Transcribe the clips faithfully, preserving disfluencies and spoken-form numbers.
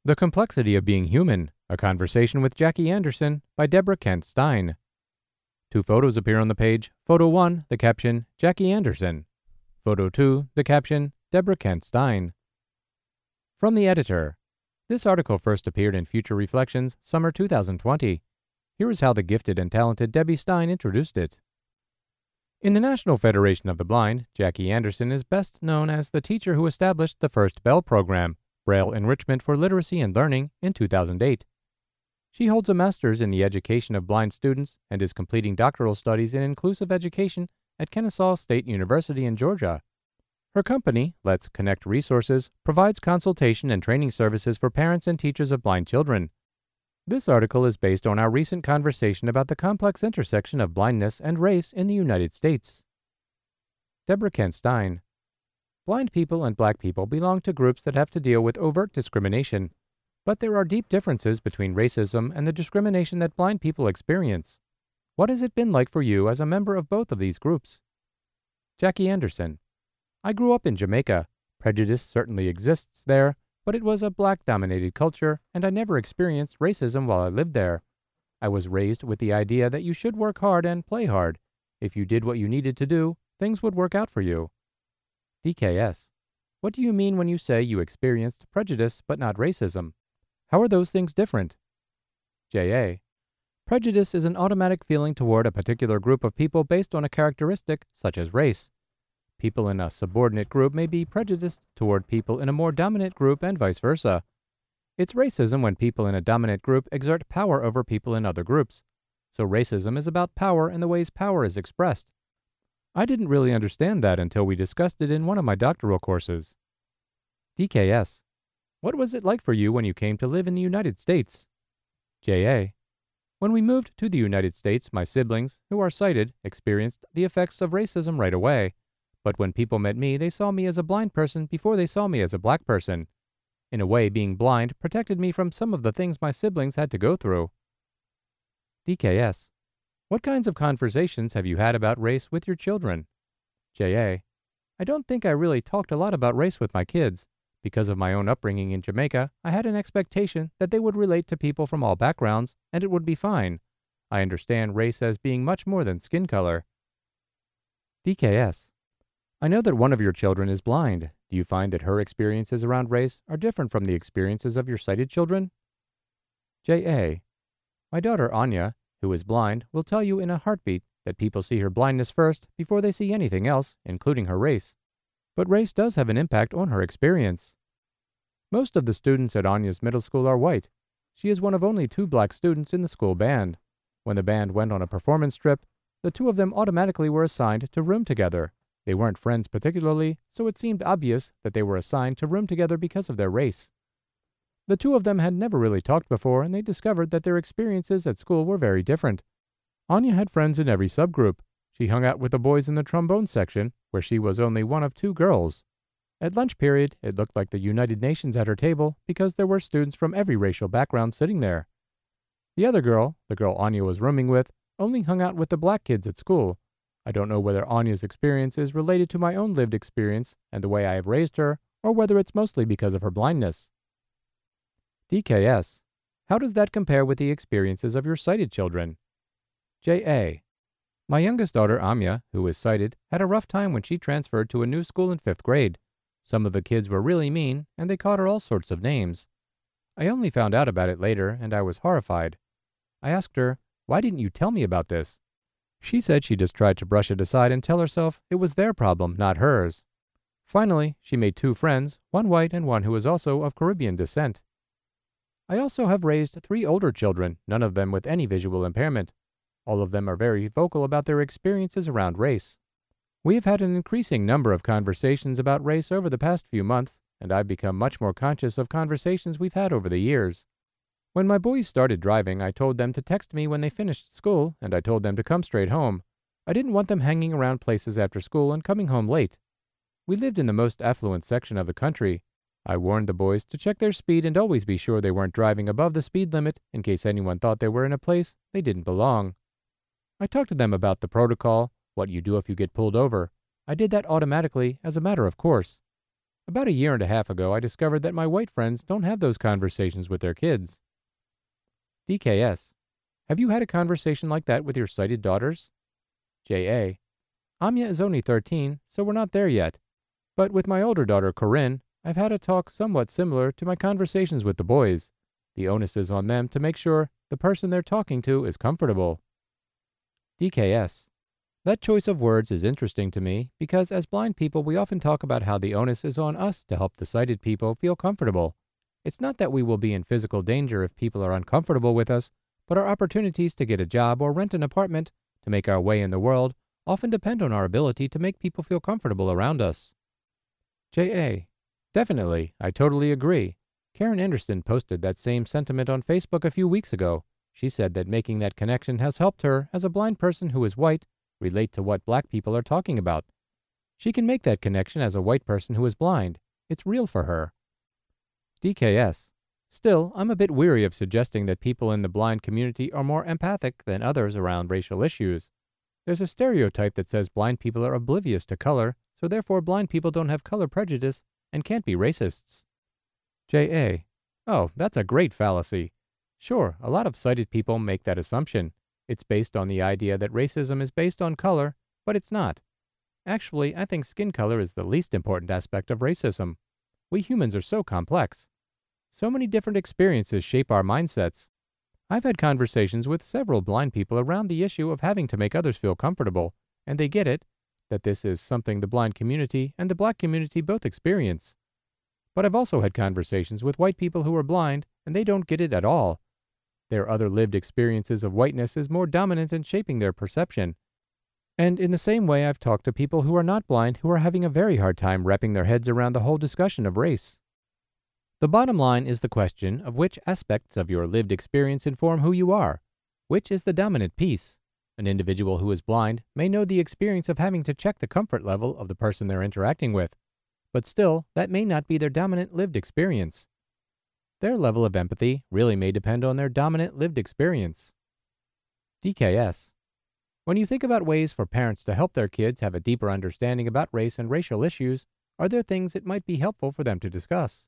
The Complexity of Being Human, a conversation with Jackie Anderson by Deborah Kent Stein. Two photos appear on the page. Photo one, the caption, Jackie Anderson. Photo two, the caption, Deborah Kent Stein. From the editor. This article first appeared in Future Reflections, summer two thousand twenty. Here is how the gifted and talented Debbie Stein introduced it. In the National Federation of the Blind, Jackie Anderson is best known as the teacher who established the first BELL program, Braille Enrichment for Literacy and Learning, in two thousand eight. She holds a master's in the education of blind students and is completing doctoral studies in inclusive education at Kennesaw State University in Georgia. Her company, Let's Connect Resources, provides consultation and training services for parents and teachers of blind children. This article is based on our recent conversation about the complex intersection of blindness and race in the United States. Deborah Kent Stein. Blind people and black people belong to groups that have to deal with overt discrimination, but there are deep differences between racism and the discrimination that blind people experience. What has it been like for you as a member of both of these groups? Jackie Anderson. I grew up in Jamaica. Prejudice certainly exists there, but it was a black-dominated culture, and I never experienced racism while I lived there. I was raised with the idea that you should work hard and play hard. If you did what you needed to do, things would work out for you. D K S. What do you mean when you say you experienced prejudice but not racism? How are those things different? J A. Prejudice is an automatic feeling toward a particular group of people based on a characteristic such as race. People in a subordinate group may be prejudiced toward people in a more dominant group and vice versa. It's racism when people in a dominant group exert power over people in other groups. So racism is about power and the ways power is expressed. I didn't really understand that until we discussed it in one of my doctoral courses. D K S. What was it like for you when you came to live in the United States? J A. When we moved to the United States, my siblings, who are sighted, experienced the effects of racism right away. But when people met me, they saw me as a blind person before they saw me as a black person. In a way, being blind protected me from some of the things my siblings had to go through. D K S. What kinds of conversations have you had about race with your children? J A. I don't think I really talked a lot about race with my kids. Because of my own upbringing in Jamaica, I had an expectation that they would relate to people from all backgrounds, and it would be fine. I understand race as being much more than skin color. D K S. I know that one of your children is blind. Do you find that her experiences around race are different from the experiences of your sighted children? J A. My daughter Anya, who is blind, will tell you in a heartbeat that people see her blindness first before they see anything else, including her race. But race does have an impact on her experience. Most of the students at Anya's middle school are white. She is one of only two black students in the school band. When the band went on a performance trip, the two of them automatically were assigned to room together. They weren't friends particularly, so it seemed obvious that they were assigned to room together because of their race. The two of them had never really talked before, and they discovered that their experiences at school were very different. Anya had friends in every subgroup. She hung out with the boys in the trombone section, where she was only one of two girls. At lunch period, it looked like the United Nations at her table because there were students from every racial background sitting there. The other girl, the girl Anya was rooming with, only hung out with the black kids at school. I don't know whether Anya's experience is related to my own lived experience and the way I have raised her, or whether it's mostly because of her blindness. D K S. How does that compare with the experiences of your sighted children? J A. My youngest daughter, Amya, who is sighted, had a rough time when she transferred to a new school in fifth grade. Some of the kids were really mean, and they called her all sorts of names. I only found out about it later, and I was horrified. I asked her, "Why didn't you tell me about this?" She said she just tried to brush it aside and tell herself it was their problem, not hers. Finally, she made two friends, one white and one who was also of Caribbean descent. I also have raised three older children, none of them with any visual impairment. All of them are very vocal about their experiences around race. We have had an increasing number of conversations about race over the past few months, and I've become much more conscious of conversations we've had over the years. When my boys started driving, I told them to text me when they finished school, and I told them to come straight home. I didn't want them hanging around places after school and coming home late. We lived in the most affluent section of the country. I warned the boys to check their speed and always be sure they weren't driving above the speed limit in case anyone thought they were in a place they didn't belong. I talked to them about the protocol, what you do if you get pulled over. I did that automatically as a matter of course. About a year and a half ago, I discovered that my white friends don't have those conversations with their kids. D K S. Have you had a conversation like that with your sighted daughters? J A. Anya is only thirteen, so we're not there yet. But with my older daughter, Corinne, I've had a talk somewhat similar to my conversations with the boys. The onus is on them to make sure the person they're talking to is comfortable. D K S. That choice of words is interesting to me because as blind people we often talk about how the onus is on us to help the sighted people feel comfortable. It's not that we will be in physical danger if people are uncomfortable with us, but our opportunities to get a job or rent an apartment, to make our way in the world, often depend on our ability to make people feel comfortable around us. J A. Definitely, I totally agree. Karen Anderson posted that same sentiment on Facebook a few weeks ago. She said that making that connection has helped her, as a blind person who is white, relate to what black people are talking about. She can make that connection as a white person who is blind. It's real for her. D K S. Still, I'm a bit weary of suggesting that people in the blind community are more empathic than others around racial issues. There's a stereotype that says blind people are oblivious to color, so therefore blind people don't have color prejudice and can't be racists. J A. Oh, that's a great fallacy. Sure, a lot of sighted people make that assumption. It's based on the idea that racism is based on color, but it's not. Actually, I think skin color is the least important aspect of racism. We humans are so complex. So many different experiences shape our mindsets. I've had conversations with several blind people around the issue of having to make others feel comfortable, and they get it, that this is something the blind community and the black community both experience. But I've also had conversations with white people who are blind, and they don't get it at all. Their other lived experiences of whiteness is more dominant in shaping their perception. And in the same way, I've talked to people who are not blind who are having a very hard time wrapping their heads around the whole discussion of race. The bottom line is the question of which aspects of your lived experience inform who you are. Which is the dominant piece? An individual who is blind may know the experience of having to check the comfort level of the person they're interacting with, but still, that may not be their dominant lived experience. Their level of empathy really may depend on their dominant lived experience. D K S. When you think about ways for parents to help their kids have a deeper understanding about race and racial issues, are there things it might be helpful for them to discuss?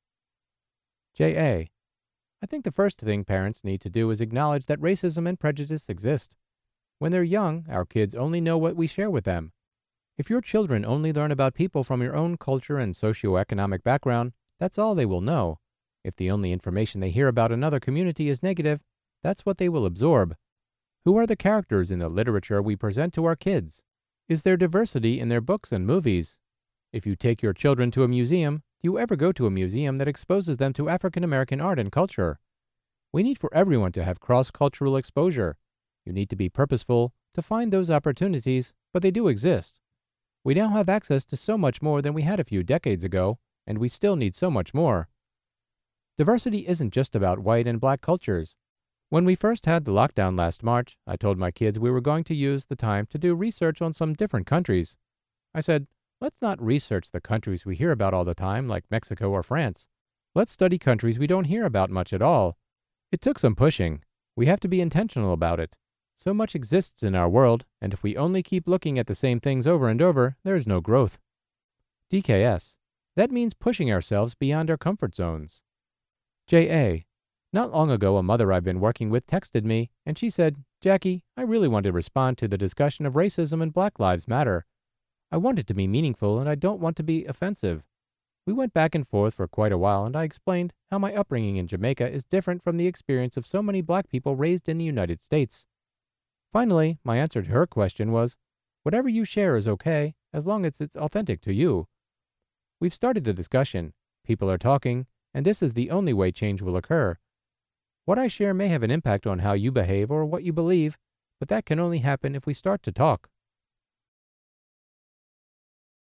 J A. I think the first thing parents need to do is acknowledge that racism and prejudice exist. When they're young, our kids only know what we share with them. If your children only learn about people from your own culture and socioeconomic background, that's all they will know. If the only information they hear about another community is negative, that's what they will absorb. Who are the characters in the literature we present to our kids? Is there diversity in their books and movies? If you take your children to a museum, do you ever go to a museum that exposes them to African American art and culture? We need for everyone to have cross-cultural exposure. You need to be purposeful to find those opportunities, but they do exist. We now have access to so much more than we had a few decades ago, and we still need so much more. Diversity isn't just about white and black cultures. When we first had the lockdown last March, I told my kids we were going to use the time to do research on some different countries. I said, let's not research the countries we hear about all the time, like Mexico or France. Let's study countries we don't hear about much at all. It took some pushing. We have to be intentional about it. So much exists in our world, and if we only keep looking at the same things over and over, there is no growth. D K S. That means pushing ourselves beyond our comfort zones. J A. Not long ago, a mother I've been working with texted me, and she said, Jackie, I really want to respond to the discussion of racism and Black Lives Matter. I want it to be meaningful, and I don't want to be offensive. We went back and forth for quite a while, and I explained how my upbringing in Jamaica is different from the experience of so many black people raised in the United States. Finally, my answer to her question was, whatever you share is okay, as long as it's authentic to you. We've started the discussion. People are talking, and this is the only way change will occur. What I share may have an impact on how you behave or what you believe, but that can only happen if we start to talk.